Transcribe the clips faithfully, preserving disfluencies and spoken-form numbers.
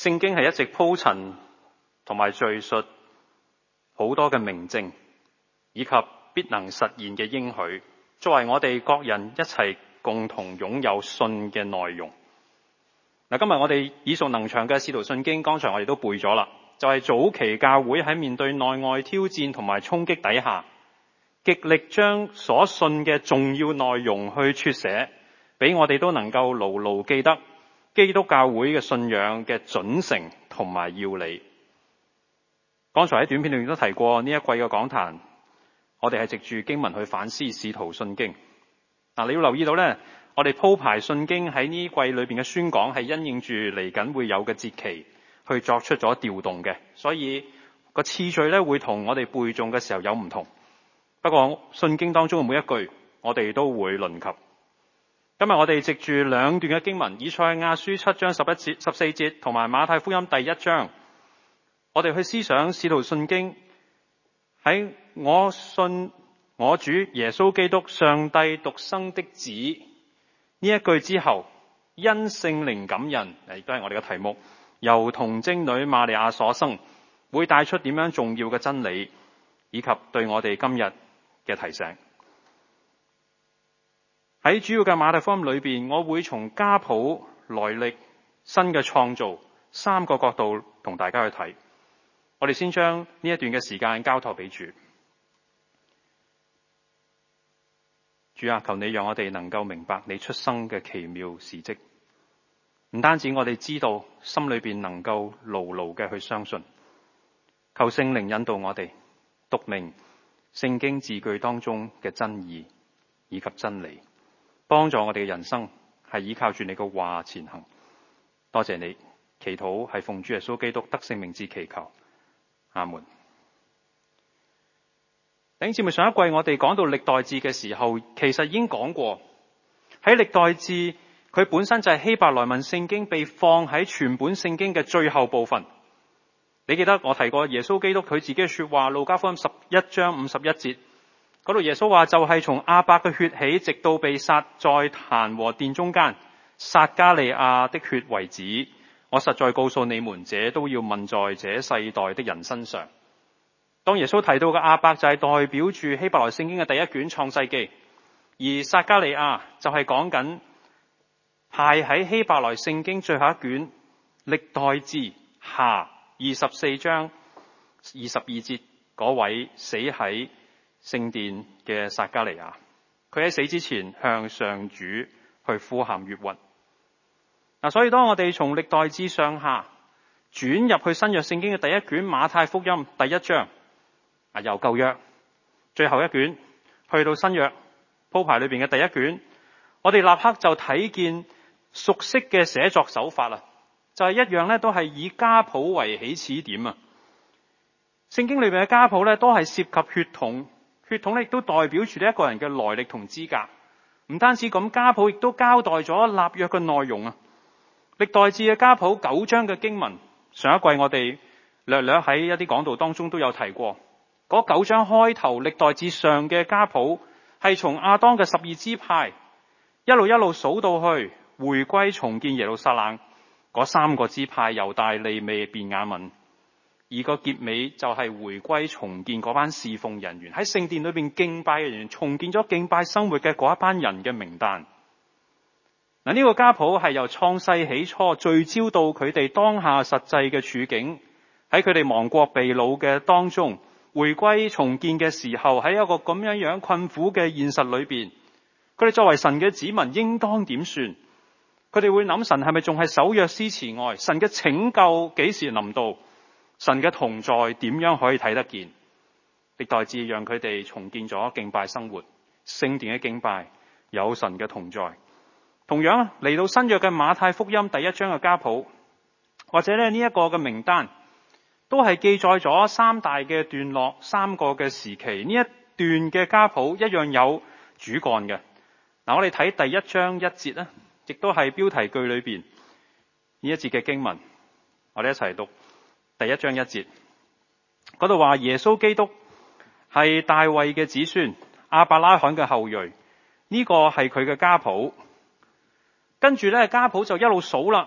聖經係一直鋪陳同埋敘述好多嘅明證，以及必能實現嘅應許，作為我哋各人一齊共同擁有信嘅內容。嗱，今日我哋耳熟能詳嘅使徒信經，剛才我哋都背咗啦，就係早期教會喺面對內外挑戰同埋衝擊底下，極力將所信嘅重要內容去撮寫，俾我哋都能夠牢牢記得基督教會嘅信仰嘅準繩同埋要理。剛才喺短片裏面都提過，呢一季嘅講壇，我哋係藉住經文去反思使徒信經。嗱，你要留意到咧，我哋鋪排信經喺呢季裏邊嘅宣講係因應住嚟緊會有嘅節期去作出咗調動嘅，所以個次序咧會同我哋背誦嘅時候有唔同。不過信經當中嘅每一句，我哋都會論及。今日我哋藉住兩段嘅經文，以賽亞書七章十一節、十四節，同埋馬太福音第一章，我哋去思想使徒信經喺我信我主耶穌基督上帝獨生的子呢一句之後，因聖靈感孕，亦都係我哋嘅題目，由童貞女瑪利亞所生，會帶出點樣重要嘅真理，以及對我哋今日嘅提醒。喺主要嘅馬太福音裏邊，我會從家譜、來歷、新嘅創造三個角度同大家去睇。我哋先將呢一段嘅時間交託俾主。主啊，求你讓我哋能夠明白你出生嘅奇妙事蹟，唔單止我哋知道，心裏邊能夠牢牢嘅去相信。求聖靈引導我哋讀明聖經字句當中嘅真義以及真理，幫助我哋嘅人生係依靠住你嘅話前行。多謝你，祈禱係奉主耶穌基督得勝名字祈求，阿門。弟兄姊妹，上一季我哋講到歷代志嘅時候，其實已經講過，喺歷代志佢本身就係希伯來文聖經被放喺全本聖經嘅最後部分。你記得我提過耶穌基督佢自己嘅說話，路加福音十一章五十一節嗰度，耶穌話就係從亞伯嘅血起，直到被殺在壇和殿中間撒迦利亞的血為止。我實在告訴你們，這都要問在這世代的人身上。當耶穌提到嘅亞伯就係代表住希伯來聖經嘅第一卷創世記，而撒迦利亞就係講緊排喺希伯來聖經最後一卷歷代志下二十四章二十二節嗰位死喺聖殿嘅撒迦利亞。佢喺死之前向上主去呼喊冤屈。嗱，所以當我哋從歷代志上下轉入去新約聖經嘅第一卷馬太福音第一章，啊，由舊約最後一卷去到新約鋪排裏邊嘅第一卷，我哋立刻就睇見熟悉嘅寫作手法啦，就係、是、一樣咧，都係以家譜為起始點啊。聖經裏邊嘅家譜咧，都係涉及血統，血統咧亦都代表住呢一個人嘅來歷同資格。唔單止咁，家譜亦都交代咗立約嘅內容啊。歷代志嘅家譜九章嘅經文，上一季我哋略略喺一啲講道當中都有提過。嗰九章開頭，歷代志上嘅家譜係從亞當嘅十二支派一路一路數到去回歸重建耶路撒冷嗰三個支派猶大利未便雅憫，而個結尾就係回歸重建嗰班侍奉人員喺聖殿裏邊敬拜嘅人員，重建咗敬拜生活嘅嗰一班人嘅名單。嗱，呢個家譜係由創世起初聚焦到佢哋當下實際嘅處境，喺佢哋亡國被擄嘅當中，回歸重建嘅時候，喺一個咁樣樣困苦嘅現實裏邊，佢哋作為神嘅子民應當點算？佢哋會諗，神係咪仲係守約施慈愛？神嘅拯救幾時臨到？神嘅同在點樣可以睇得見？歷代志讓佢哋重建咗敬拜生活，聖殿嘅敬拜有神嘅同在。同樣嚟到新約嘅馬太福音第一章嘅家譜，或者咧呢一個嘅名單，都係記載咗三大嘅段落，三個嘅時期。呢一段嘅家譜一樣有主幹嘅。嗱，我哋睇第一章一節咧，亦都係標題句裏邊呢一節嘅經文，我哋一齊讀第一章一節。嗰度話耶穌基督係大衛嘅子孫，亞伯拉罕嘅後裔，呢個係佢嘅家譜。跟住咧家譜就一路數啦，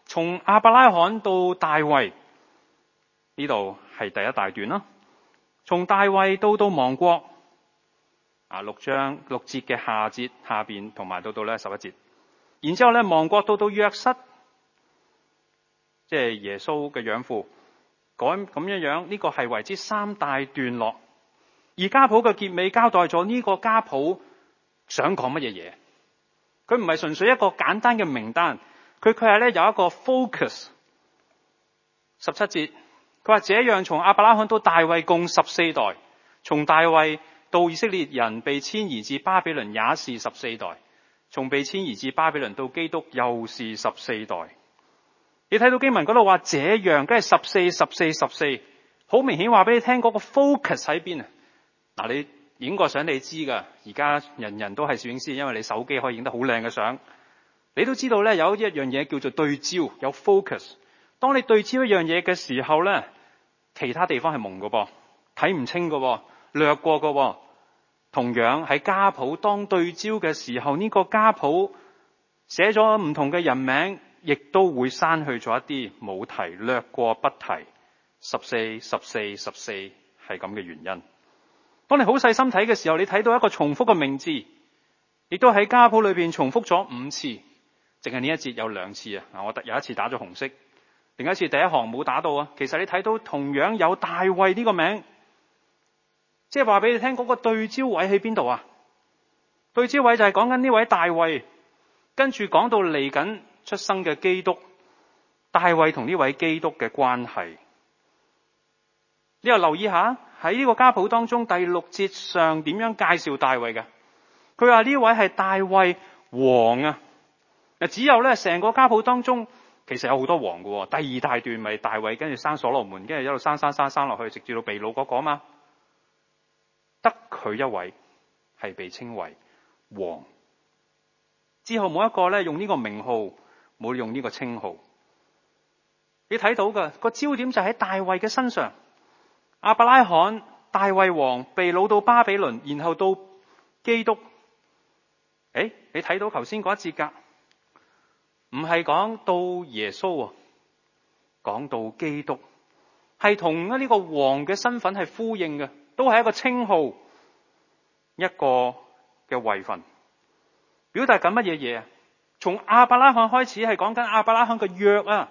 從亞伯拉罕到大衛，呢度係第一大段啦。從大衛到到亡國，啊六章六節嘅下節下邊，同埋到到咧十一節。然之後咧亡國到到約瑟，即係耶穌嘅養父，咁咁樣樣，呢、這個係為之三大段落。而家譜嘅結尾交代咗呢個家譜想講乜嘢嘢。佢唔係純粹一個簡單嘅名單，佢佢係咧有一個 focus。十七節，佢話這樣從亞伯拉罕到大衛共十四代，從大衛到以色列人被遷移至巴比倫也是十四代，從被遷移至巴比倫到基督又是十四代。你睇到經文嗰度話這樣，梗係十四、十四、十四，好明顯話俾你聽嗰個 focus 喺邊啊！嗱，你影個相你知噶，而家人人都係攝影師，因為你手機可以影得好靚嘅相。你都知道咧，有一樣嘢叫做對焦，有 focus。當你對焦一樣嘢嘅時候咧，其他地方係蒙㗎噃，睇唔清㗎，略過㗎。同樣喺家譜當對焦嘅時候，呢個家譜寫咗唔同嘅人名，亦都會刪去咗一啲冇提，略過不提。十四、十四、十四係咁嘅原因。當你好細心睇嘅時候，你睇到一個重複嘅名字，亦都喺家譜裏邊重複咗五次，淨係呢一節有兩次啊！我有一次打咗紅色，另一次第一行冇打到啊。其實你睇到同樣有大衛呢個名，即係話俾你聽嗰個對焦位喺邊度啊？對焦位就係講緊呢位大衛，跟住講到嚟緊出生嘅基督，大衛同呢位基督嘅關係。你又留意下喺呢個家譜當中第六節上點樣介紹大衛嘅？佢話呢位係大衛王啊！只有咧成個家譜當中，其實有好多王嘅。第二大段咪大衛跟住生所羅門，跟住一路生生生生落去，直至到被擄嗰個嘛。得佢一位係被稱為王，之後冇一個咧用呢個名號，冇用呢個稱號。你睇到嘅個焦點就喺大衛嘅身上。亞伯拉罕、大衛王被擄到巴比倫，然後到基督。誒，你睇到頭先嗰一節噶，唔係講到耶穌，講到基督，係同呢個王嘅身份係呼應嘅，都係一個稱號，一個嘅位份，表達緊乜嘢嘢啊？從亞伯拉罕開始係講緊亞伯拉罕嘅約啊。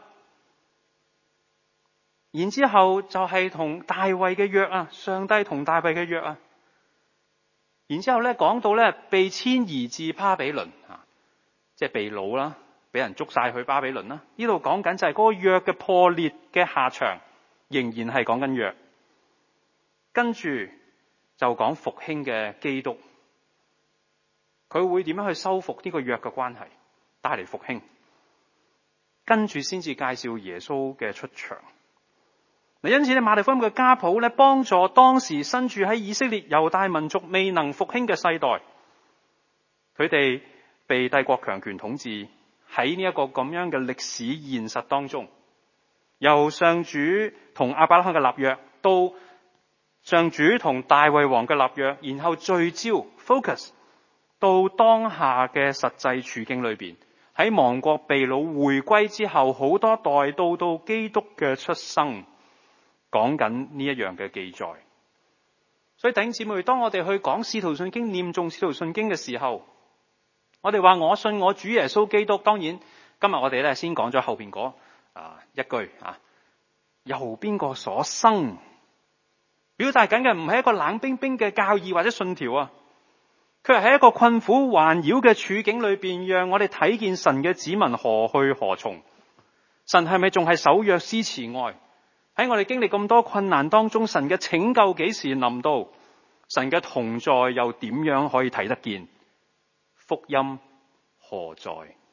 然之後就係同大衛嘅約啊，上帝同大衛嘅約啊。然之後咧講到咧被遷移至巴比倫啊，即係被擄啦，俾人捉晒去巴比倫啦。呢度講緊就係嗰個約嘅破裂嘅下場，仍然係講緊約。跟住就講復興嘅基督，佢會點樣去修復呢個約嘅關係，帶嚟復興。跟住先至介紹耶穌嘅出場。因此咧，馬太福音嘅家譜咧，幫助當時身處喺以色列猶大民族未能復興嘅世代，佢哋被帝國強權統治，喺呢一個咁樣嘅歷史現實當中，由上主同亞伯拉罕嘅立約，到上主同大衛王嘅立約，然後聚焦 focus 到當下嘅實際處境裏邊，喺亡國被擄回歸之後，好多代到到基督嘅出生。講緊呢一樣嘅記載，所以弟兄姊妹，當我哋去講使徒信經、念誦使徒信經嘅時候，我哋話我信我主耶穌基督。當然，今日我哋咧先講咗後邊嗰啊一句啊，由邊個所生，表達緊嘅唔係一個冷冰冰嘅教義或者信條啊，佢係喺一個困苦環繞嘅處境裏邊，讓我哋睇見神嘅子民何去何從，神係咪仲係守約施慈愛？喺我哋經歷咁多困難當中，神嘅拯救幾時臨到？神嘅同在又點樣可以睇得見？福音何在？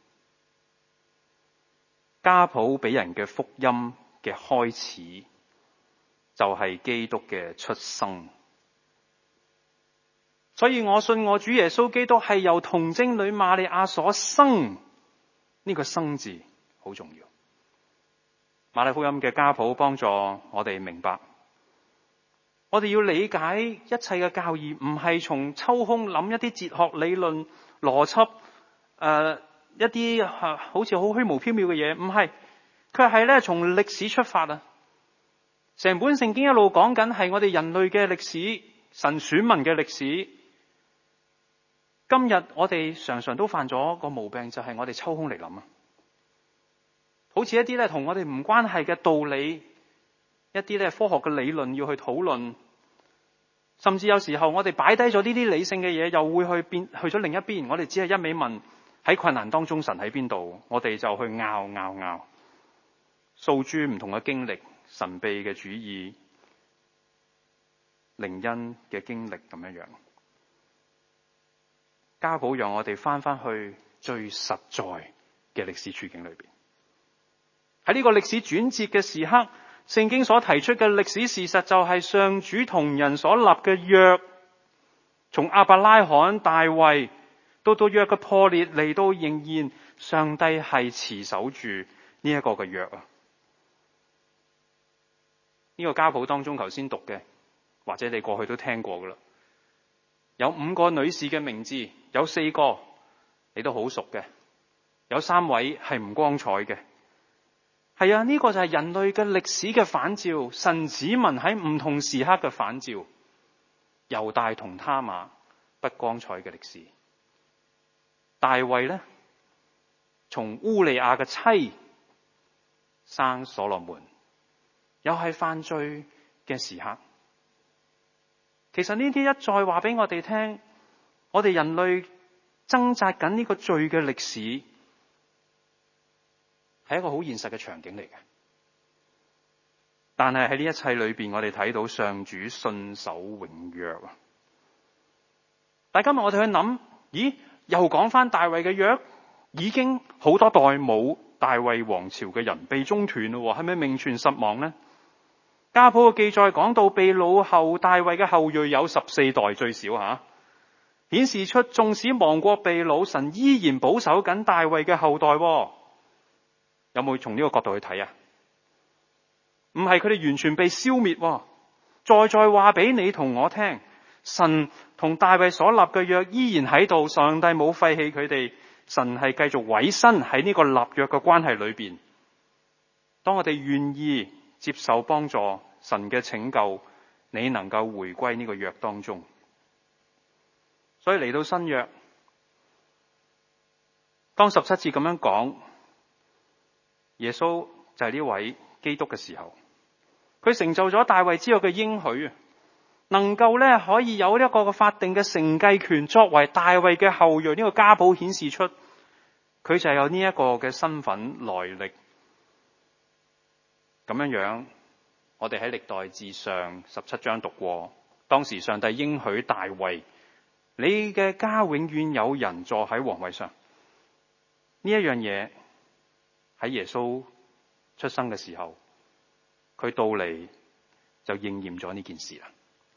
家譜俾人嘅福音嘅開始，就係基督嘅出生。所以我信我主耶穌基督係由童貞女瑪利亞所生，呢個生字好重要。馬太福音嘅家譜幫助我哋明白，我哋要理解一切嘅教義，唔係從抽空諗一啲哲學理論、邏輯，誒、呃、一啲、呃、好似好虛無縹緲嘅嘢，唔係， 卻係咧從歷史出發啊！成本聖經一路講緊係我哋人類嘅歷史，神選民嘅歷史。今日我哋常常都犯咗個毛病，就係我哋抽空嚟諗啊！好似一啲咧同我哋唔關係嘅道理，一啲咧科學嘅理論要去討論，甚至有時候我哋擺低咗呢啲理性嘅嘢，又會去變去咗另一邊。我哋只係一味問喺困難當中神喺邊度，我哋就去拗拗拗，訴諸唔同嘅經歷、神秘嘅主義、靈恩嘅經歷咁樣樣。家譜讓我哋翻翻去最實在嘅歷史處境裏邊。喺呢個歷史轉折嘅時刻，聖經所提出嘅歷史事實就係上主同人所立嘅約，從亞伯拉罕、大衛到到約嘅破裂嚟到，仍然上帝係持守住呢一個嘅約啊！呢、這個家譜當中頭先讀嘅，或者你過去都聽過噶啦，有五個女士嘅名字，有四個你都好熟嘅，有三位係唔光彩嘅。係啊，呢、這個就係人類嘅歷史嘅反照，神子民喺唔同時刻嘅反照。猶大同他瑪不光彩嘅歷史，大衛呢，從烏利亞嘅妻生所羅門，又係犯罪嘅時刻。其實呢啲一再話俾我哋聽，我哋人類掙扎緊呢個罪嘅歷史，係一個好現實嘅場景嚟嘅。但係喺呢一切裏邊，我哋睇到上主信守永約啊！但今日我哋去諗，咦，又講翻大衛嘅約，已經好多代冇大衛王朝嘅人被中斷咯，係咪名存實亡呢？家譜嘅記載講到，被擄後大衛嘅後裔有十四代最少吓，顯示出縱使亡國被擄，神依然保守緊大衛嘅後代。有冇從呢個角度去睇啊？唔係佢哋完全被消滅，再再話俾你同我聽，神同大衛所立嘅約依然喺度，上帝冇廢棄佢哋，神係繼續委身喺呢個立約嘅關係裏邊。當我哋願意接受幫助，神嘅拯救，你能夠回歸呢個約當中。所以嚟到新約，當十七節咁樣講耶穌就係呢位基督嘅時候，佢成就咗大衛之後嘅應許，能夠咧可以有一個法定嘅承繼權，作為大衛嘅後裔。呢個家譜顯示出佢就係有呢一個嘅身份來歷。咁樣樣，我哋喺歷代志上十七章讀過，當時上帝應許大衛，你嘅家永遠有人坐喺皇位上。呢一樣嘢喺耶穌出生嘅時候，佢到嚟就應驗咗呢件事啦。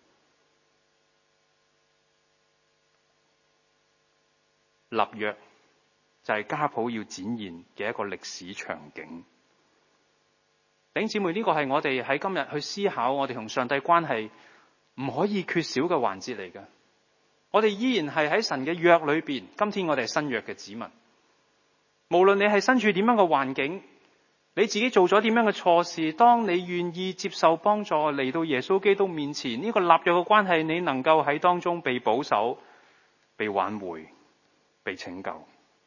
立約就係家譜要展現嘅一個歷史場景。弟兄姊妹，呢個係我哋喺今日去思考我哋同上帝關係唔可以缺少嘅環節嚟嘅。我哋依然係喺神嘅約裏邊，今天我哋係新約嘅子民。無論你係身處點樣嘅環境，你自己做咗點樣嘅錯事，當你願意接受幫助嚟到耶穌基督面前，呢個立約嘅關係，你能夠喺當中被保守、被挽回、被拯救。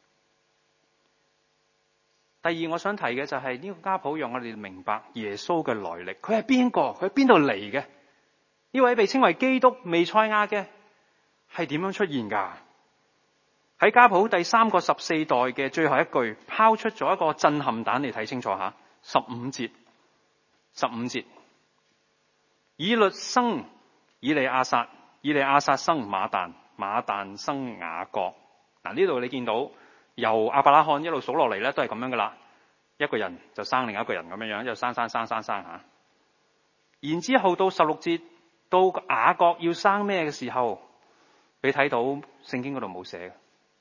第二，我想提嘅就係呢個家譜讓我哋明白耶穌嘅來歷，佢係邊個？佢喺邊度嚟嘅？呢位被稱為基督彌賽亞嘅係點樣出現噶？喺家譜第三個十四代嘅最後一句，拋出咗一個震撼彈，你睇清楚下，十五節，十五節，以律生以利亞撒，以利亞撒生馬但，馬但生雅各。嗱，呢度你見到由亞伯拉罕一路數落嚟咧，都係咁樣噶啦，一個人就生另一個人咁樣樣，就生生生生生吓。然之後到十六節，到雅各要生咩嘅時候，你睇到聖經嗰度冇寫嘅。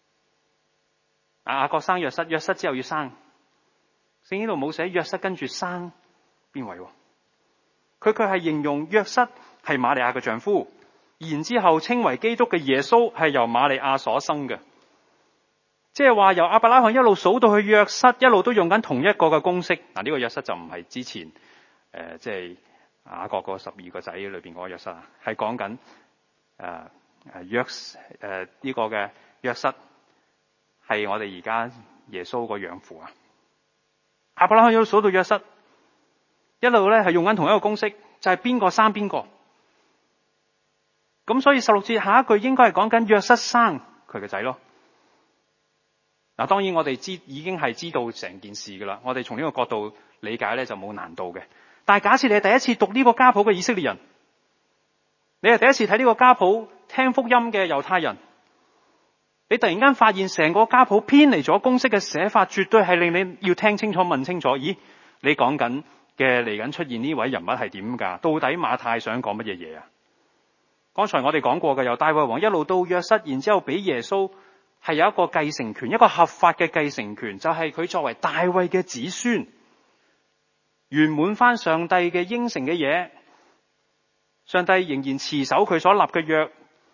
雅各生約瑟，約瑟之後要生，聖經度冇寫約瑟跟住生邊位？佢佢係形容約瑟係瑪利亞嘅丈夫，然之後稱為基督嘅耶穌係由瑪利亞所生嘅。 即係話由亞伯拉罕一路數到去約瑟，一路都用緊同一個嘅公式。嗱、這、呢個約瑟就唔係之前誒即係雅各個十二個仔裏邊嗰個約瑟啊，係講緊誒誒約誒呢個嘅約瑟係我哋而家耶穌個養父啊。亞伯拉罕一路數到約瑟，一路咧係用緊同一個公式，就係邊個生邊個。咁所以十六節下一句應該係講緊約瑟生佢嘅仔咯。嗱，當然我哋知已經係知道成件事噶啦，我哋從呢個角度理解咧就冇難度嘅。但係假設你係第一次讀呢個家譜嘅以色列人，你係第一次睇呢個家譜聽福音嘅猶太人，你突然間發現成個家譜偏離咗公式嘅寫法，絕對係令你要聽清楚問清楚。咦，你講緊嘅嚟緊出現呢位人物係點噶？到底馬太想講乜嘢嘢啊？剛才我哋講過嘅，由大衛王一路到約瑟，然之後俾耶穌係有一個繼承權，一個合法嘅繼承權，就係佢作為大衛嘅子孫，圓滿翻上帝嘅應承嘅嘢。上帝仍然持守佢所立嘅約。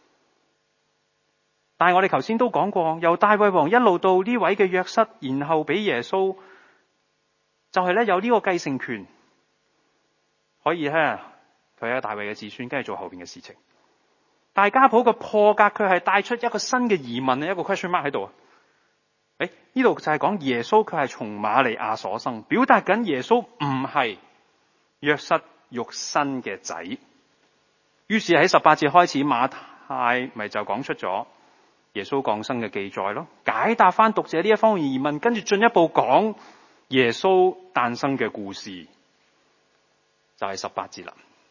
但係我哋頭先都講過，由大衛王一路到呢位嘅約瑟，然後俾耶穌，就係咧有呢個繼承權，可以咧佢係大衛嘅子孫，跟住做後邊嘅事情。但係家譜嘅破格，佢係帶出一個新嘅疑問，一個 question mark 喺度啊！誒，呢度就係講耶穌佢係從瑪利亞所生，表達緊耶穌唔係約瑟肉身嘅仔。於是喺十八節開始，馬太咪就講出咗耶穌降生嘅記載咯，解答翻讀者呢一方面疑問，跟住進一步講耶穌誕生嘅故事，就係十八節啦。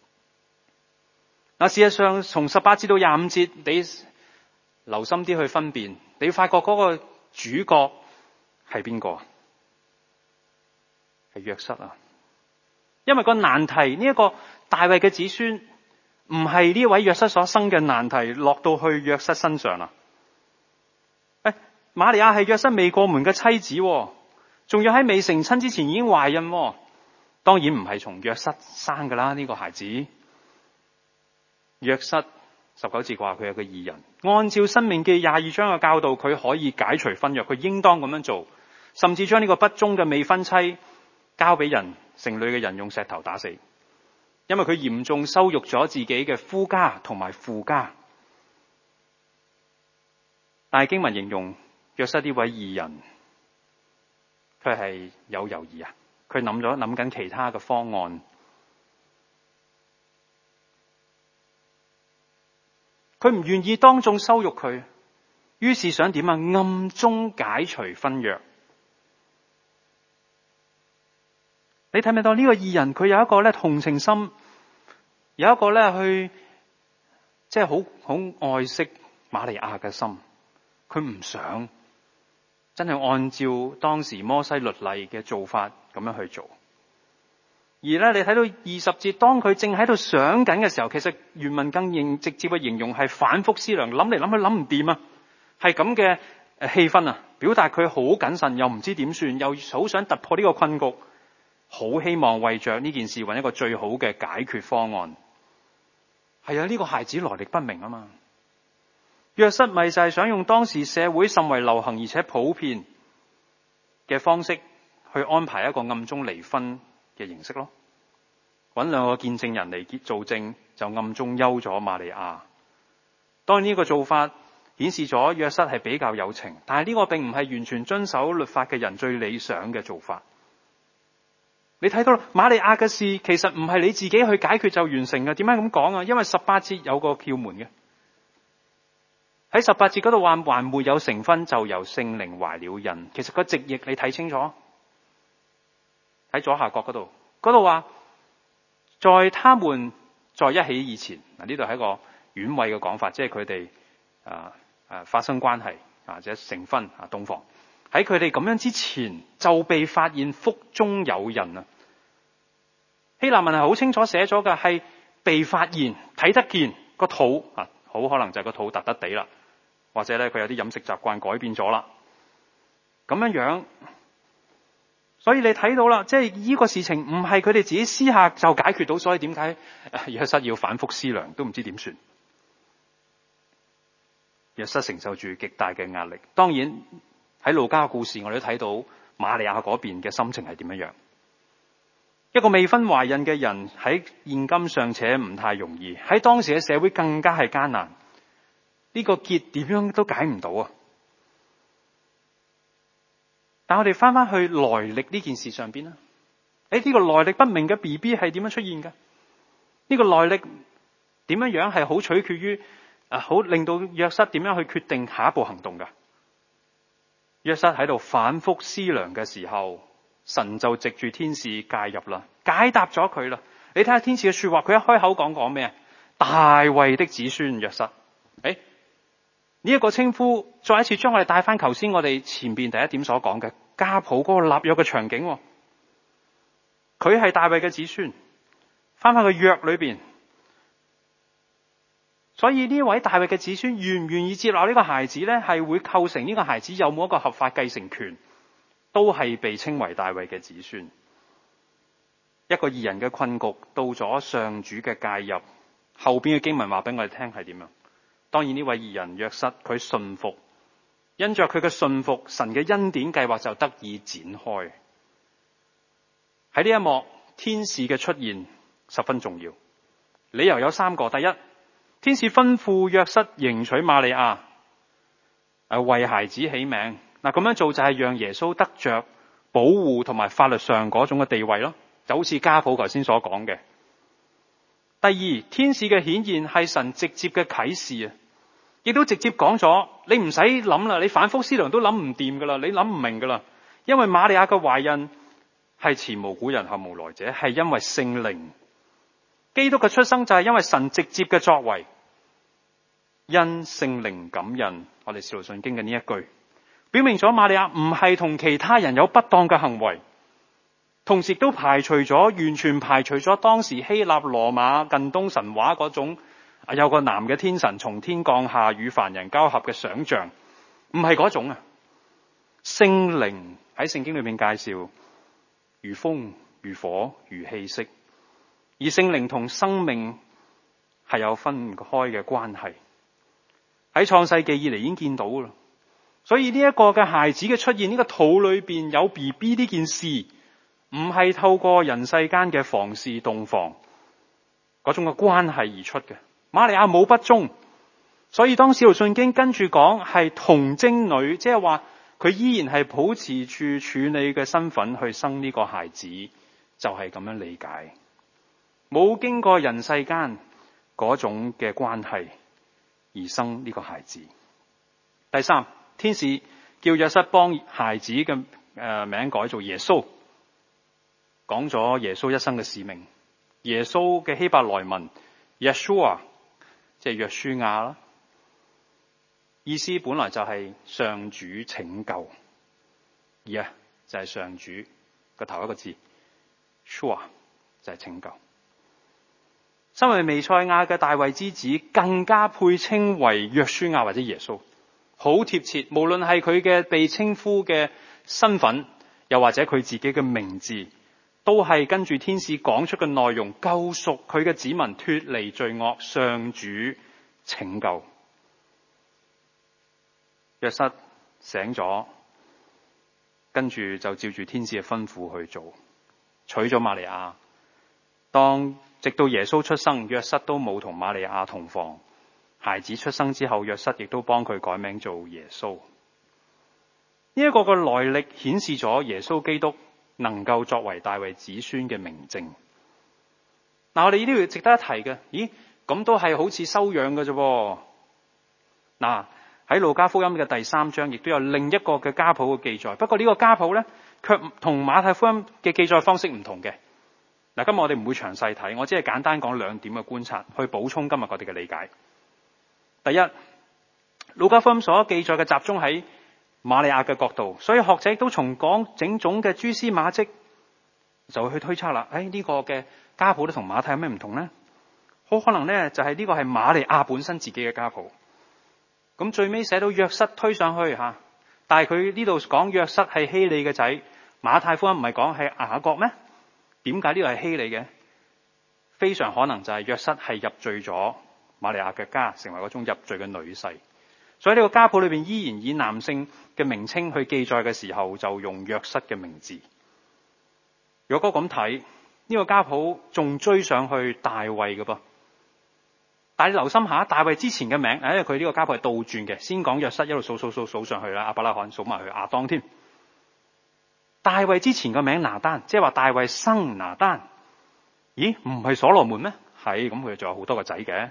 嗱，事實上從十八節到廿五節，你留心啲去分辨，你發覺嗰個主角係邊個？係約瑟啊！因為個難題，呢、這、一個大衛嘅子孫唔係呢位約瑟所生嘅難題，落到去約瑟身上啦。誒，瑪利亞係約瑟未過門嘅妻子，仲要喺未成親之前已經懷孕，當然唔係從約瑟生噶啦呢、這個孩子。約瑟十九節話佢係個義人，按照申命記廿二章嘅教導，佢可以解除婚約，佢應當咁樣做，甚至將呢個不忠嘅未婚妻交俾人城裏嘅人用石頭打死，因為佢嚴重羞辱咗自己嘅夫家同埋父家。但係經文形容約瑟呢位義人，佢係有猶豫啊，佢諗咗諗緊其他嘅方案。佢唔願意當眾羞辱佢，於是想點啊？暗中解除婚約。你睇唔睇到呢個義人？佢有一個咧同情心，有一個咧去即係好好愛惜瑪利亞嘅心。佢唔想真係按照當時摩西律例嘅做法咁樣去做。而咧，你睇到二十節，當佢正喺度想緊嘅時候，其實原文更認直接嘅形容係反覆思量，諗嚟諗去諗唔掂啊，係咁嘅誒氣氛啊，表達佢好謹慎，又唔知點算，又好想突破呢個困局，好希望為着呢件事揾一個最好嘅解決方案。係啊，呢個孩子來歷不明啊嘛，約瑟咪就係想用當時社會甚為流行而且普遍嘅方式去安排一個暗中離婚嘅形式咯，揾兩個見證人嚟做證，就暗中休咗瑪利亞。當然呢個做法顯示咗約瑟係比較有情，但係呢個並唔係完全遵守律法嘅人最理想嘅做法。你睇到啦，瑪利亞嘅事其實唔係你自己去解決就完成嘅。點解咁講啊？因為十八節有個竅門嘅，喺十八節嗰度話還沒有成婚就由聖靈懷了孕。其實個直譯你睇清楚。喺左下角嗰度，嗰度話在他們在一起以前，嗱呢度係一個婉慧嘅講法，即係佢哋啊啊發生關係或者成婚啊洞房。喺佢哋咁樣之前就被發現腹中有孕啊！希臘文係好清楚寫咗嘅，係被發現睇得見個肚啊，好可能就係個肚突突地啦，或者咧佢有啲飲食習慣改變咗啦，咁樣樣。所以你睇到啦，即係呢個事情唔係佢哋自己私下就解決到，所以點解約瑟要反覆思量都唔知點算？約瑟承受住極大嘅壓力，當然喺路加嘅故事，我哋都睇到瑪利亞嗰邊嘅心情係點樣樣。一個未婚懷孕嘅人喺現今尚且唔太容易，喺當時嘅社會更加係艱難。呢個結點樣都解唔到啊！但我哋翻翻去來歷呢件事上邊啦。誒，呢個來歷不明嘅 B B 係點樣出現嘅？呢個來歷點樣樣係好取決於啊，好令到約瑟點樣去決定下一步行動噶。約瑟喺度反覆思量嘅時候，神就藉住天使介入啦，解答咗佢啦。你睇下天使嘅說話，佢一開口講講咩啊？大衛的子孫約瑟。誒，呢一個稱呼再一次將我哋帶翻頭先我哋前邊第一點所講嘅家譜嗰個立約嘅場景。佢係大衛嘅子孫，翻翻個約裏邊。所以呢位大衛嘅子孫願唔願意接納呢個孩子咧，係會構成呢個孩子有冇一個合法繼承權，都係被稱為大衛嘅子孫。一個義人嘅困局到咗上主嘅介入，後邊嘅經文話俾我哋聽係點樣。當然呢位義人約瑟佢信服，因着佢嘅信服，神嘅恩典計劃就得以展開。喺呢一幕，天使嘅出現十分重要，理由有三個。第一，天使吩咐約瑟迎娶瑪利亞，誒為孩子起名。嗱，咁樣做就係讓耶穌得着保護同埋法律上嗰種嘅地位咯，就好似家譜頭先所講嘅。第二，天使嘅顯現係神直接嘅啟示啊，亦都直接講咗，你唔使諗啦，你反覆思量都諗唔掂噶啦，你諗唔明噶啦，因為瑪利亞嘅懷孕係前無古人後無來者，係因為聖靈。基督嘅出生就係因為神直接嘅作為，因聖靈感孕。我哋使徒信經嘅呢一句，表明咗瑪利亞唔係同其他人有不當嘅行為，同時都排除咗，完全排除咗當時希臘羅馬近東神話嗰種有個男嘅天神從天降下與凡人交合嘅想象，唔係嗰種啊。聖靈喺聖經裏面介紹如風如火如氣息，而聖靈同生命係有分唔開嘅關係，喺創世紀以嚟已經見到啦。所以呢一個嘅孩子嘅出現，呢個肚裏邊有 B B 呢件事，唔係透過人世間嘅房事洞房嗰種嘅關係而出嘅。瑪利亞冇不忠，所以當使徒信經跟住講係童貞女，即係話佢依然係保持住處女嘅身份去生呢個孩子，就係咁樣理解，冇經過人世間嗰種嘅關係而生呢個孩子。第三，天使叫約瑟幫孩子嘅誒名改做耶穌，講咗耶穌一生嘅使命。耶穌嘅希伯來文 Yeshua 即係約書亞啦，意思本來就係上主拯救，而啊就係上主個頭一個字 Shua 就係拯救。身為彌賽亞嘅大衛之子，更加配稱為約書亞或者耶穌，好貼切。無論係佢嘅被稱呼嘅身份，又或者佢自己嘅名字，都係跟住天使講出嘅內容，救贖佢嘅子民脫離罪惡，上主拯救。約瑟醒咗，跟住就照住天使嘅吩咐去做，娶咗瑪利亞。當直到耶穌出生，約瑟都冇同瑪利亞同房。孩子出生之後，約瑟亦都幫佢改名做耶穌。呢一個嘅來歷顯示咗耶穌基督能夠作為大衛子孫嘅明證。嗱，我哋呢啲要值得一提嘅，咦？咁都係好似收養嘅啫。嗱，喺路加福音嘅第三章，亦都有另一個嘅家譜嘅記載。不過呢個家譜咧，卻同馬太福音嘅記載方式唔同嘅。嗱，今日我哋唔會詳細睇，我只係簡單講兩點嘅觀察，去補充今日我哋嘅理解。第一，路加福音所記載嘅集中喺瑪利亞嘅角度，所以學者都從講整種嘅蛛絲馬跡，就會去推測啦。誒、哎，呢、這個嘅家譜咧同馬太有咩唔同咧？好可能咧就係、是、呢個係瑪利亞本身自己嘅家譜。咁最尾寫到約瑟推上去吓，但係佢呢度講約瑟係希利嘅仔，馬太福音唔係講係雅各咩？點解呢個係希利嘅？非常可能就係約瑟係入贅咗瑪利亞嘅家，成為嗰種入贅嘅女婿。 所以呢個家譜裏邊依然以男性嘅名稱去記載嘅時候，就用約瑟嘅名字。如果咁睇，呢個家譜仲追上去大衛嘅噃。但係你留心下，大衛之前嘅名，因為佢呢個家譜係倒轉嘅，先講約瑟，一路數數數數上去啦，亞伯拉罕數埋去亞當添。大衛之前個名拿單，即係話大衛生拿單。咦，唔係所羅門咩？係，咁佢仲有好多個仔嘅，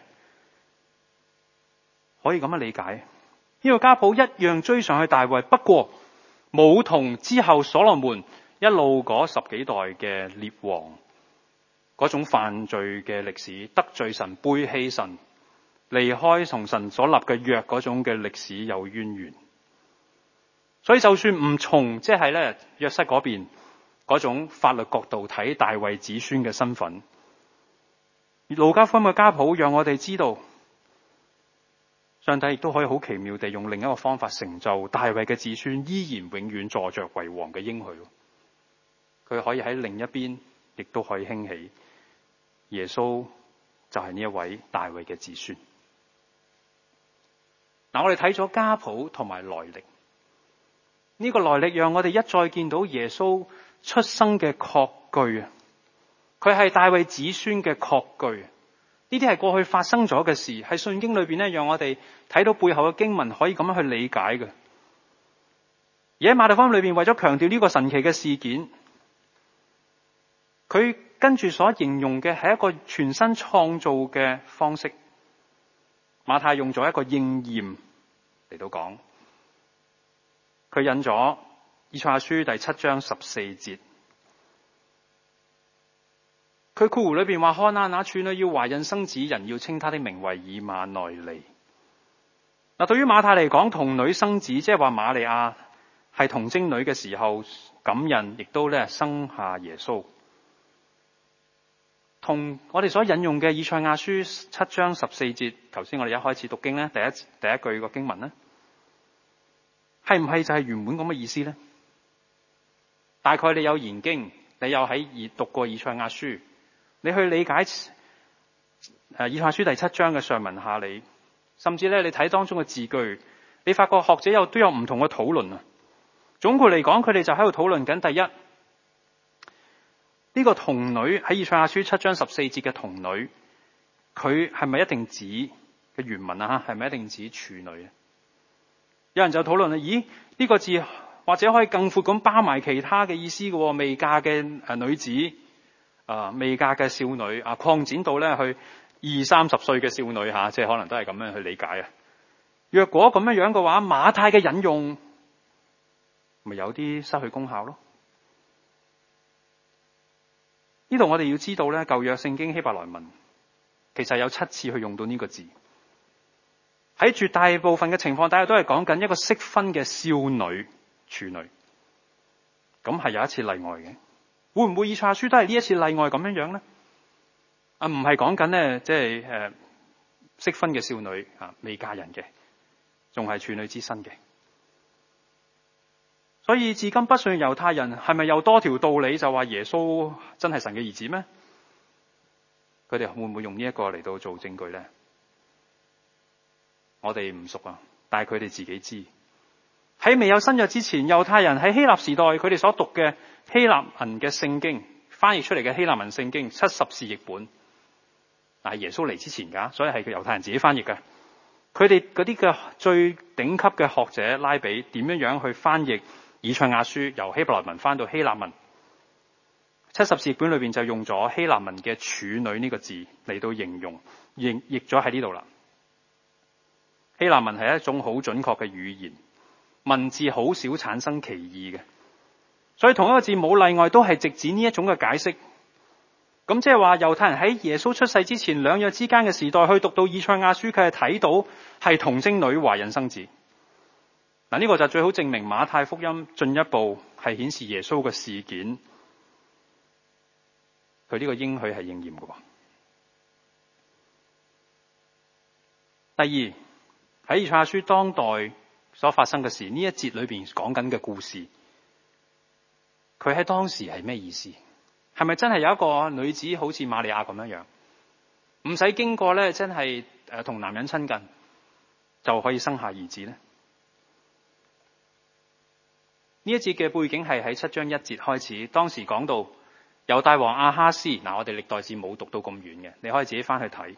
可以咁樣理解。呢個家譜一樣追上去大衛，不過冇同之後所羅門一路嗰十幾代嘅列王嗰種犯罪嘅歷史，得罪神、背棄神、離開同神所立嘅約嗰種嘅歷史有淵源。所以就算唔從即係咧約瑟嗰邊嗰種法律角度睇大衛子孫嘅身份，路加福音嘅家譜讓我哋知道，上帝亦都可以好奇妙地用另一個方法成就大衛嘅子孫依然永遠坐着為王嘅應許。佢可以喺另一邊亦都可以興起耶穌，就係呢一位大衛嘅子孫。嗱，我哋睇咗家譜同埋來歷，呢個來歷讓我哋一再見到耶穌出生嘅確據啊！佢係大衛子孫嘅確據，呢啲係過去發生咗嘅事，喺聖經裏邊咧，讓我哋睇到背後嘅經文可以咁樣去理解嘅。而喺馬太福音裏邊，為咗強調呢個神奇嘅事件，佢跟住所形容嘅係一個全新創造嘅方式。馬太用咗一個應驗嚟到講，佢引咗以賽亞書第七章十四節。佢括弧裏邊話：看啊，那處女要懷孕生子，人要稱他的名為以馬內利。嗱，對於馬太嚟講，童女生子，即係話瑪利亞係童貞女嘅時候，感孕亦都咧生下耶穌。同我哋所引用嘅以賽亞書七章十四節，頭先我哋一開始讀經咧，第一第一句個經文咧，係唔係就係原本咁嘅意思咧？大概你有研經，你有喺讀過以賽亞書。你去理解誒以賽亞書第七章嘅上文下理，甚至咧你睇當中嘅字句，你發覺學者有都有唔同嘅討論啊。總括嚟講，佢哋就喺度討論緊第一，呢個童女喺以賽亞書七章十四節嘅童女，佢係咪一定指嘅原文啊？係咪一定指處女啊？有人就討論啦，咦，呢個字或者可以更闊咁包埋其他嘅意思嘅，未嫁嘅誒女子。啊，未嫁嘅少女啊，擴展到咧去二三十歲嘅少女吓、啊，即係可能都係咁樣去理解啊。若果咁樣樣嘅話，馬太嘅引用咪有啲失去功效咯。呢度我哋要知道咧，舊約聖經希伯來文其實有七次去用到呢個字，喺絕大部分嘅情況底下都係講緊一個適婚嘅少女處女，咁係有一次例外嘅。會唔會以賽亞書都係呢一次例外咁樣樣咧？啊，唔係講緊咧，即係誒適婚嘅少女啊，未嫁人嘅，仲係處女之身嘅。所以至今不信猶太人係咪又多條道理就話耶穌真係神嘅兒子咩？佢哋會唔會用呢一個嚟到做證據咧？我哋唔熟啊，但係佢哋自己知。喺未有新約之前，猶太人喺希臘時代，佢哋所讀嘅希臘文嘅聖經，翻譯出嚟嘅希臘文聖經，七十士譯本，嗱，耶穌嚟之前噶，所以係佢猶太人自己翻譯嘅。佢哋嗰啲嘅最頂級嘅學者拉比，點樣樣去翻譯以賽亞書，由希伯來文翻到希臘文？七十士譯本裏邊就用咗希臘文嘅處女呢個字嚟到形容，譯譯咗喺呢度啦。希臘文係一種好準確嘅語言。文字好少產生歧義嘅，所以同一個字冇例外都係直指呢一種嘅解釋。咁即係話猶太人喺耶穌出世之前兩約之間嘅時代去讀到以賽亞書，佢係睇到係童貞女懷孕生子。嗱，呢個就最好證明馬太福音進一步係顯示耶穌嘅事件，佢呢個應許係應驗嘅。第二，喺以賽亞書當代所發生嘅事，呢一節裏邊講緊嘅故事，佢喺當時係咩意思？係咪真係有一個女子好似瑪利亞咁樣樣，唔使經過咧，真係誒同男人親近， 就可以生下兒子呢？呢一節嘅背景係喺七章一節開始，當時講到猶大王亞哈斯，嗱我哋歷代志冇讀到咁遠嘅，你可以自己翻去睇。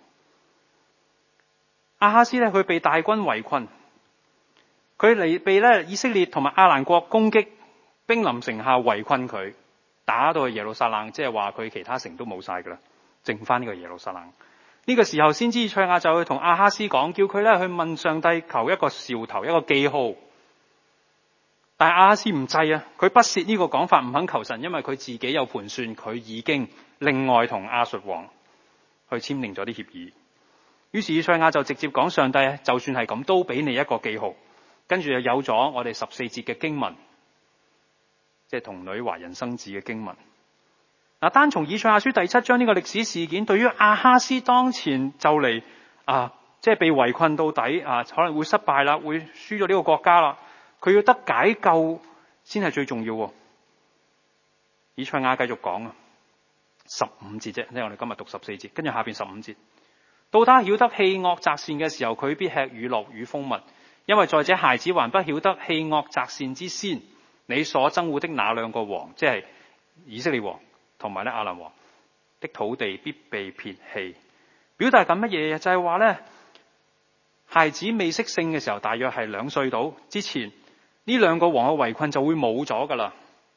亞哈斯咧，佢被大軍圍困，佢嚟被咧以色列同埋亞蘭國攻擊，兵臨城下圍困佢，打到去耶路撒冷，即係話佢其他城都冇晒噶啦，剩翻呢個耶路撒冷。呢個時候先知以賽亞就去同亞哈斯講，叫佢咧去問上帝求一個兆頭，一個記號。但係亞哈斯唔制啊，佢不屑呢個講法，唔肯求神，因為佢自己有盤算，佢已經另外同亞述王去簽訂咗啲協議。於是以賽亞就直接講，上帝就算係咁，都俾你一個記號。跟住就有咗我哋十四節嘅經文，即係童女懷孕生子嘅經文。嗱，單從以賽亞書第七章呢個歷史事件，對於亞哈斯當前就嚟啊，即係被圍困到底啊，可能會失敗啦，會輸咗呢個國家啦，佢要得解救先係最重要。以賽亞繼續講啊，十五節啫，因為我哋今日讀十四節，跟住下邊十五節，到他曉得棄惡擇善嘅時候，佢必吃乳酪與蜂蜜，因為在這孩子還不曉得棄惡擇善之先，你所憎惡的那兩個王，即係以色列王同埋咧亞蘭王的土地必被撇棄。表達緊乜嘢？就係話咧，孩子未識性嘅時候，大約係兩歲到之前，呢兩個王嘅圍困就會冇咗噶啦。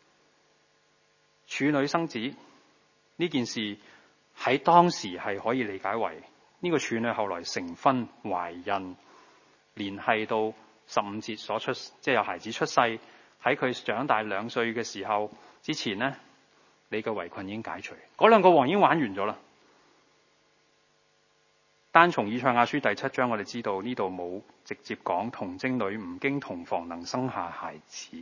處女生子呢件事喺當時係可以理解為呢個處女後來成婚懷孕，聯繫到十五節所出，即係有孩子出世，喺佢長大兩歲嘅時候之前呢，你嘅圍困已經解除，嗰兩個王已經玩完咗啦。單從以賽亞書第七章，我哋知道呢度冇直接講童貞女唔經同房能生下孩子。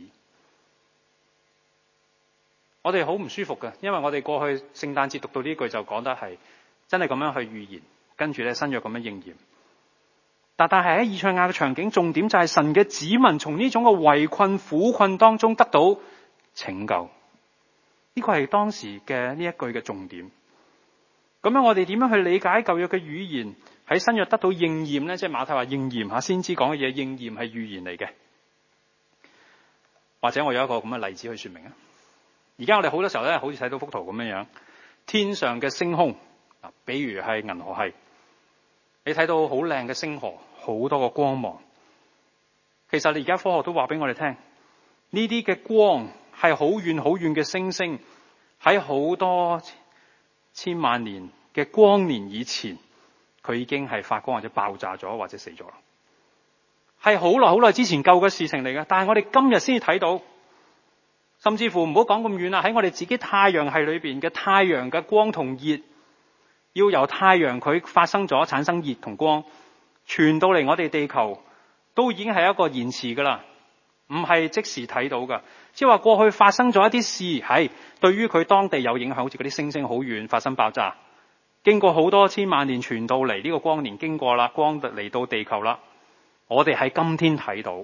我哋好唔舒服嘅，因為我哋過去聖誕節讀到呢句就講得係真係咁樣去預言，跟住咧新約咁樣應驗。但但係喺以賽亞嘅場景，重點就係神嘅子民從呢種嘅圍困苦困當中得到拯救。呢個係當時嘅呢一句嘅重點。咁樣我哋點樣去理解舊約嘅語言喺新約得到應驗呢？即係馬太話應驗吓，先知講嘅嘢應驗係預言嚟嘅。或者我有一個咁嘅例子去說明啊。而家我哋好多時候咧，好似睇到幅圖咁樣樣，天上嘅星空，比如係銀河系，你睇到好靚嘅星河，好多個光芒。其實你而家科學都話俾我哋聽，呢啲嘅光係好遠好遠嘅星星，喺好多千萬年嘅光年以前，佢已經係發光或者爆炸咗或者死咗啦。係好耐好耐之前舊嘅事情嚟嘅，但係我哋今日先至睇到。甚至乎唔好講咁遠啦，喺我哋自己太陽系裏邊嘅太陽嘅光同熱，要由太陽佢發生咗產生熱同光，傳到嚟我哋地球，都已經係一個延遲噶啦，唔係即時睇到噶。即係話過去發生咗一啲事，係對於佢當地有影響，好似嗰啲星星好遠發生爆炸，經過好多千萬年傳到嚟，呢個光年經過啦，光嚟到地球啦，我哋喺今天睇到。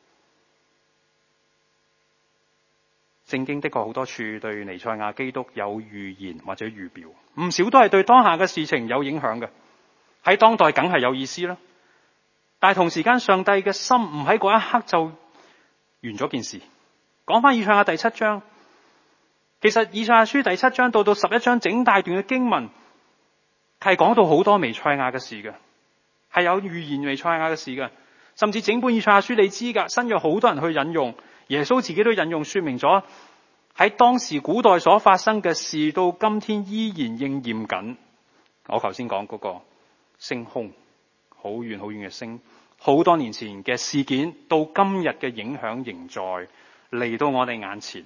聖經的確好多處對彌賽亞基督有預言或者預表，唔少都係對當下嘅事情有影響嘅，喺當代梗係有意思啦。但係同時間上帝嘅心唔喺嗰一刻就完咗件事。講翻以賽亞第七章，其實以賽亞書第七章到到十一章整大段嘅經文係講到好多彌賽亞嘅事嘅，係有預言彌賽亞嘅事嘅，甚至整本以賽亞書你知噶，新約好多人去引用。耶穌自己都引用說明咗喺當時古代所發生嘅事，到今天依然應驗緊。我頭先講嗰個星空，好遠好遠嘅星，好多年前嘅事件，到今日嘅影響仍在嚟到我哋眼前。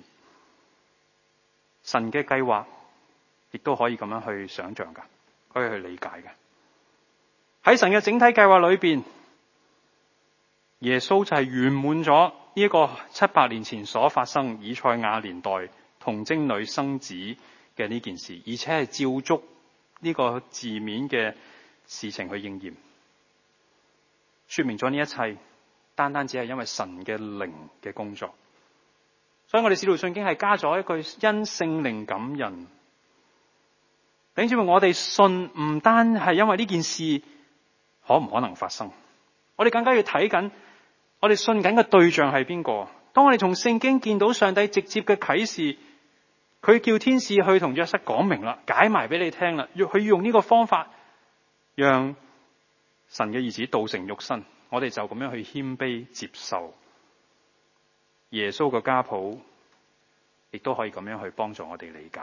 神嘅計劃亦都可以咁樣去想象噶，可以去理解嘅。喺神嘅整體計劃裏邊，耶穌就係圓滿咗呢一個七百年前所發生以賽亞年代童貞女生子嘅呢件事，而且係照足呢個字面嘅事情去應驗，說明咗呢一切單單只係因為神嘅靈嘅工作。所以我哋使徒信經係加咗一句因聖靈感人。弟兄姊妹，我哋信唔單係因為呢件事可唔可能發生， 我哋更加要睇緊我哋信緊嘅對象係邊個。當我哋從聖經見到上帝直接嘅啟示，佢叫天使去同約瑟講明啦，解埋俾你聽啦，要佢用呢個方法讓神嘅兒子道成肉身，我哋就咁樣去謙卑接受耶穌嘅家譜，亦都可以咁樣去幫助我哋理解。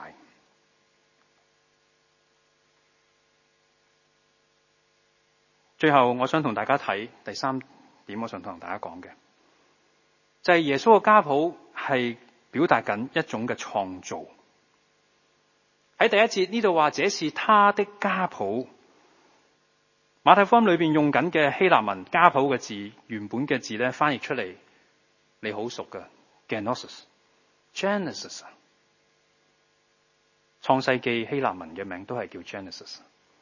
最後我想同大家睇第三點，我想同大家講嘅就係耶穌嘅家譜係表達緊一種嘅創造。喺第一節呢度話，這是他的家譜。馬太福音裏邊用緊嘅希臘文家譜嘅字，原本嘅字咧翻譯出嚟，你好熟嘅 Genesis，Genesis， 創世記希臘文嘅名都係叫 Genesis。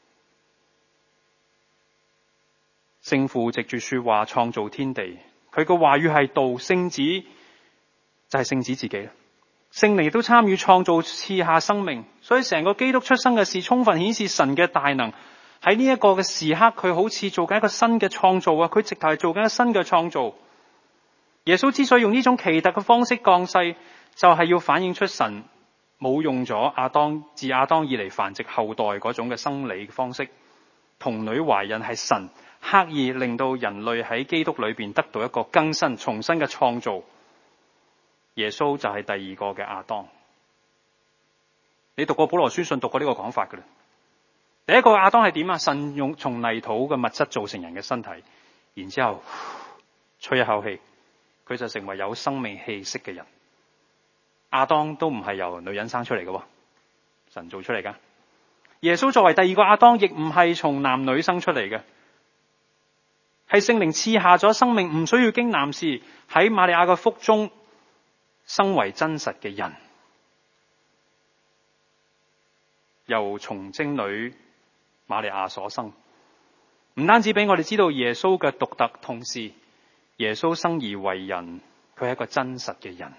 聖父藉住說話創造天地，佢個話語係道，聖子就係聖子自己啦。聖靈亦都參與創造，賜下生命，所以成個基督出生嘅事，充分顯示神嘅大能。喺呢一個嘅時刻，佢好似做緊一個新嘅創造啊！佢直頭係做緊一個新嘅創造。耶穌之所以用呢種奇特嘅方式降世，就係要反映出神冇用咗亞當自亞當以嚟繁殖後代嗰種嘅生理方式，童女懷孕係神刻意令到人類喺基督裏邊得到一個更新、重新嘅創造。耶穌就係第二個嘅亞當。你讀過保羅書信，讀過呢個講法㗎啦。第一個亞當係點啊？神用從泥土嘅物質造成人嘅身體，然之後吹一口氣，佢就成為有生命氣息嘅人。亞當都唔係由女人生出嚟嘅，神做出嚟㗎。耶穌作為第二個亞當，亦唔係從男女生出嚟嘅，係聖靈賜下咗生命，唔需要經男士喺瑪利亞嘅腹中生為真實嘅人，由從精女瑪利亞所生。唔單止俾我哋知道耶穌嘅獨特，同時耶穌生而為人，佢係一個真實嘅人。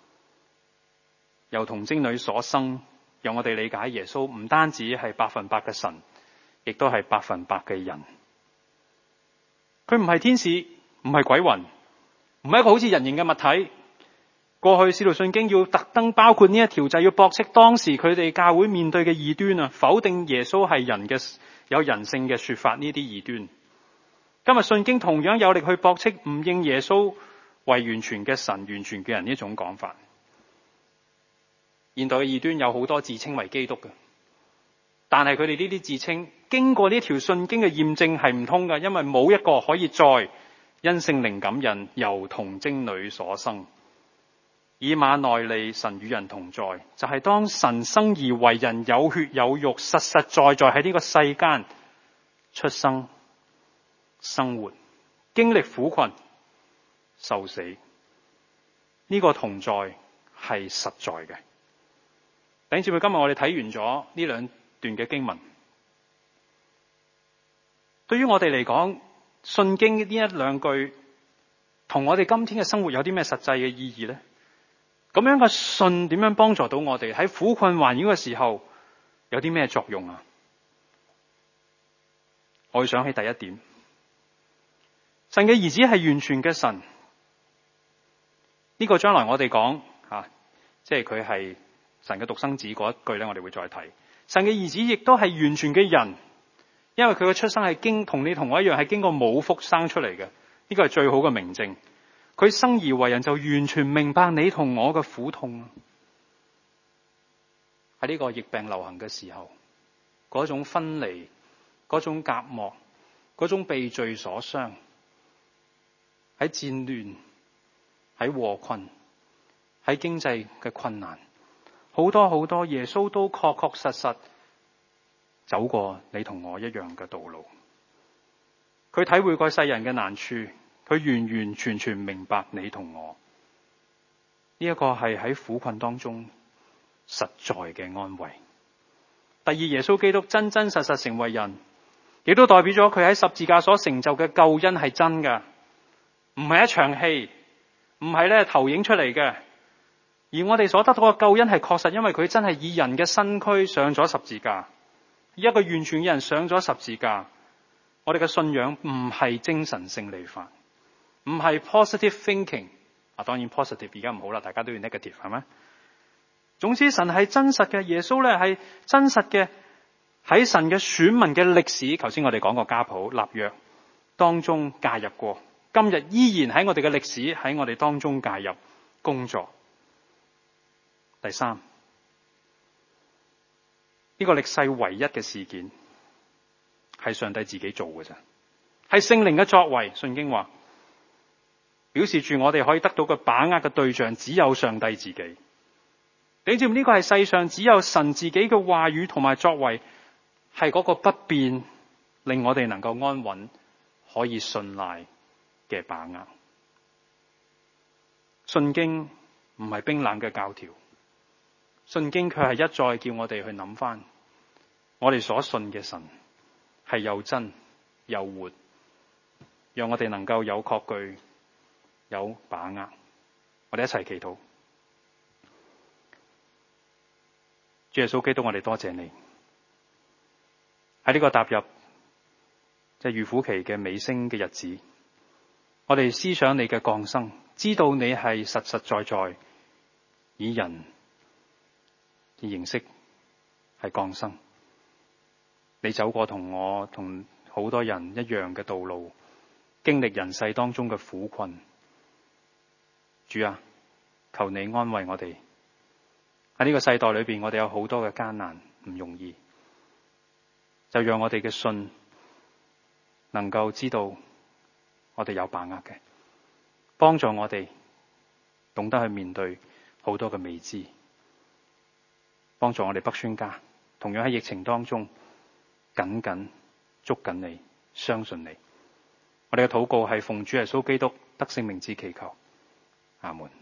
由童貞女所生，讓我哋理解耶穌唔單止係百分百嘅神，亦都係百分百嘅人。佢唔係天使，唔係鬼魂，唔係一個好似人形嘅物體。過去使徒信經要特登包括呢一條，就係要駁斥當時佢哋教會面對嘅異端啊，否定耶穌係人嘅有人性嘅說法呢啲異端。今日信經同樣有力去駁斥唔認耶穌為完全嘅神、完全嘅人呢種講法。現代嘅異端有好多自稱為基督嘅，但係佢哋呢啲自稱經過呢條信經嘅驗證係唔通嘅，因為冇一個可以再因聖靈感孕由童貞女所生。以馬內利，神與人同在，就係、是、當神生而為人，有血有肉，實實在在喺呢個世間出生、生活、經歷苦困、受死，呢、這個同在係實在嘅。弟兄姊妹，今日我哋睇完咗呢兩段嘅經文，對於我哋嚟講，信經呢一兩句同我哋今天嘅生活有啲咩實際嘅意義呢？咁樣嘅信點樣幫助到我哋喺苦困環繞嘅時候有啲咩作用啊？我會想起第一點，神嘅兒子係完全嘅神，呢、這個將來我哋講吓，即係佢係神嘅獨生子嗰一句咧，我哋會再睇。神嘅兒子亦都係完全嘅人，因為佢嘅出生係經同你同我一樣係經過母腹生出嚟嘅，呢、這個係最好嘅明證。佢生而為人就完全明白你同我嘅苦痛。喺呢個疫病流行嘅時候，嗰種分離，嗰種隔膜，嗰種被罪所傷，喺戰亂，喺禍困，喺經濟嘅困難，好多好多，耶穌都確確實實走過你同我一樣嘅道路。佢體會過世人嘅難處，佢完完全全明白你同我。呢一個係喺苦困當中實在嘅安慰。第二，耶穌基督真真實實成為人，亦都代表咗佢喺十字架所成就嘅救恩係真㗎，唔係一場戲，唔係咧投影出嚟嘅。而我哋所得到嘅救恩係確實，因為佢真係以人嘅身軀上咗十字架，以一個完全嘅人上咗十字架。 我哋嘅信仰唔係精神勝利法，唔係 positive thinking。啊，當然 positive 而家唔好啦，大家都要 negative 係咪？總之神係真實嘅，耶穌咧係真實嘅，喺神嘅選民嘅歷史，頭先我哋講過家譜立約當中介入過，今日依然喺我哋嘅歷史喺我哋當中介入工作。第三，呢個歷世唯一嘅事件係上帝自己做嘅啫，係聖靈嘅作為。聖經話表示住我哋可以得到嘅把握嘅對象只有上帝自己。你知唔知呢個係世上只有神自己嘅話語同埋作為，係嗰個不變令我哋能夠安穩可以信賴嘅把握。信經唔係冰冷嘅教條，信經卻係一再叫我哋去諗翻我哋所信嘅神係又真又活，讓我哋能夠有確據有把握。我哋一齊祈禱。主耶穌基督，我哋多謝你喺呢個踏入即係預苦期嘅尾聲嘅日子，我哋思想你嘅降生，知道你係實實在在以人嘅形式係降生。你走過同我同好多人一樣嘅道路，經歷人世當中嘅苦困。主啊，求你安慰我哋。喺呢個世代裏邊，我哋有好多嘅艱難，唔容易。就讓我哋嘅信能夠知道我哋有把握嘅，幫助我哋懂得去面對好多嘅未知，幫助我哋北宣家同樣喺疫情當中緊緊捉緊你，相信你。我哋嘅禱告係奉主耶穌基督得勝名字祈求，阿門。